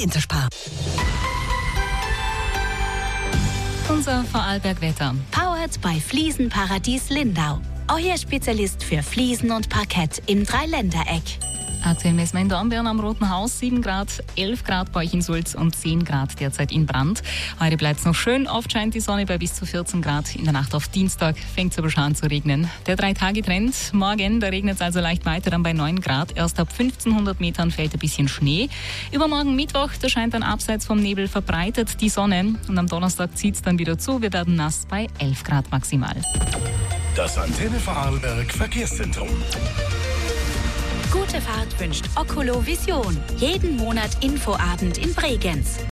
Interspar. Unser Vorarlberg-Wetter. Powered by Fliesenparadies Lindau. Euer Spezialist für Fliesen und Parkett im Dreiländereck. Aktuell messen wir in Dornbirn am Roten Haus 7 Grad, 11 Grad bei euch in Sulz und 10 Grad derzeit in Brand. Heute bleibt es noch schön, oft scheint die Sonne bei bis zu 14 Grad. In der Nacht auf Dienstag fängt es aber schon an zu regnen. Der 3-Tage-Trend, morgen, da regnet es also leicht weiter, dann bei 9 Grad. Erst ab 1500 Metern fällt ein bisschen Schnee. Übermorgen Mittwoch, da scheint dann abseits vom Nebel verbreitet die Sonne. Und am Donnerstag zieht es dann wieder zu, wir werden nass bei 11 Grad maximal. Das Antenne Vorarlberg Verkehrszentrum. Gute Fahrt wünscht Oculo Vision. Jeden Monat Infoabend in Bregenz.